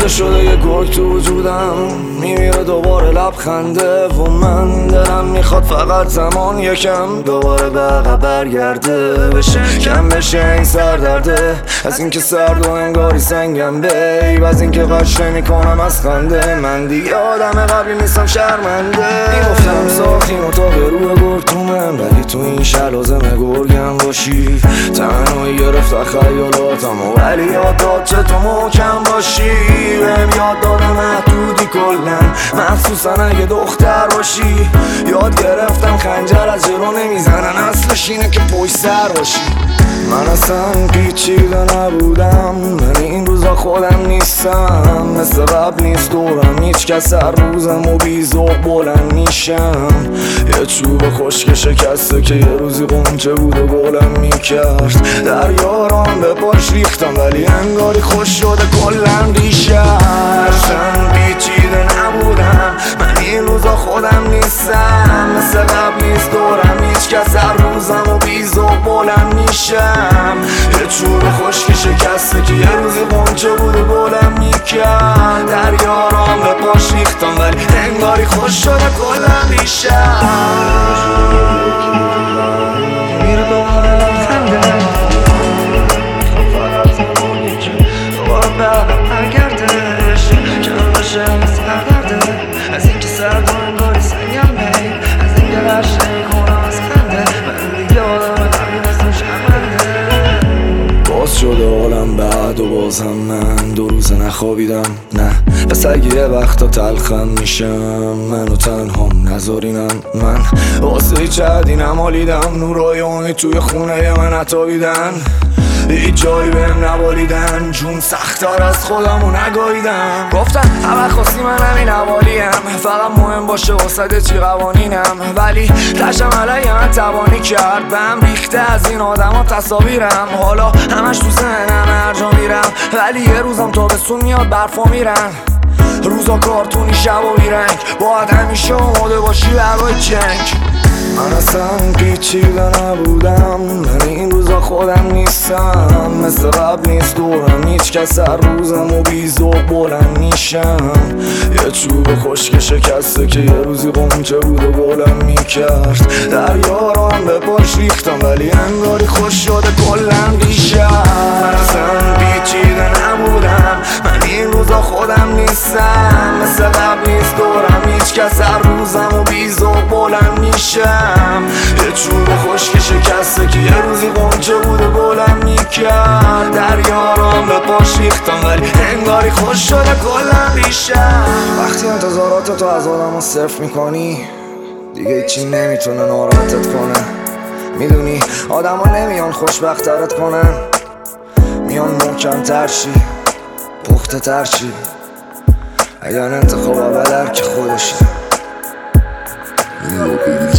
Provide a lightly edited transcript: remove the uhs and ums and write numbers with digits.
ریخته شده یه گرگ تو وجودم، میمیره دوباره لبخنده و من دلم میخواد فقط زمان یکم دوباره به عقب برگرده، بشه کم بشه این سردرده از اینکه سرد و انگاری سنگم بیب، از اینکه قش نمیکنم از خنده، من دیگه آدم قبلی نیستم شرمنده. میگفتم ساختیم اتاق روی گرگتومم، ولی تو این شهر لازمه گرگم باشی. تنهایی گرفت خیالاتم ولی یاد داد چه تو محکم باشی. بهم یاد داده محدودی کلن، مخصوصا اگه دختر باشی. یاد گرفتم خنجر از جلو نمیزنن، اصلش اینه که پشت سر باشی. من اصلا پیچیده نبودم، من این روزا خودم نیستم، مثل قبل نیست دورم هیچ کس، هر روزم و بیزوق بلند میشم. یه چوب خشک شکسته که یه روزی قنچه بود و گلم میکرد، در یاران به پاش ریختم ولی انگاری خوش شده کلم ریشم. اصلا پیچیده نبودم، من این روزا خودم نیستم، مثل قبل نیست دورم هیچ کس، هر روزم و بیزوق بلند میشم. یه چوب خشک شکسته که یه روزی قنچه بود و گلم میکرد، در یاران به پاش ریختم ولی انگاری خوش شده کلم ریشم. میره دوباره لبخنده، فقط زمانی که دوباره به عقب برگردش، کم بشه این سردرده از اینکه سرد و انگاری سنگم بیب، از اینکه قش نمیکنم از خنده، من دیگه آدم قبلی نیستم شرمنده. باز شده حالم بعد و بازم من 2 روز نخوابیدم، نه پس اگه یه وقتا تلخم میشم منو تنهام نذارینم. من واسه هیچ عدی نمالیدم، نورای امید توی خونه من نتابیدن، هیچ جایی بهم نبالیدن، جون سخت‌تر از خودمو نگاهیدم. گفتن همه خواستی من همین حوالیم، فقط مهم باشه واسه چی قوانینم، ولی تشم علیه من توانی کرد، بهم ریخته از این آدم ها تصاویرم. حالا همش تو ذهنم هر جا میرم، ولی یه روزم تابستون میاد برفا میرن، روزا کارتونی شب و بیرنگ، باید همیشه آماده باشی برای جنگ. من اصلا پیچیده نبودم، من این روزا خودم نیستم، مثل قبل نیست دورم هیچ کس، هر روزم و بیزوق بلند میشم. یه چوب خشک شکسته که یه روزی قنچه بود و گلم میکرد، در یاران به پاش ریختم ولی انگاری خوش شده کلم ریشم. من اصلا پیچیده نبودم، من این روزا خودم نیستم، مثل قبل نیست دورم هیچ کس، هر روزم و بیزوق بلند میشم. یه چوب خشک شکسته که یه روزی قنچه بود و گلم میکرد، در یاران به پاش ریختم ولی انگاری خوش شده کلم ریشم. وقتی انتظاراتتو از آدم صرف میکنی دیگه هیچی نمیتونه ناراحتت کنه، میدونی آدم ها نمیان خوشبخترت کنن، میان محکم تر شی پخته تر شی، اگر انتخاب اول که خودشه.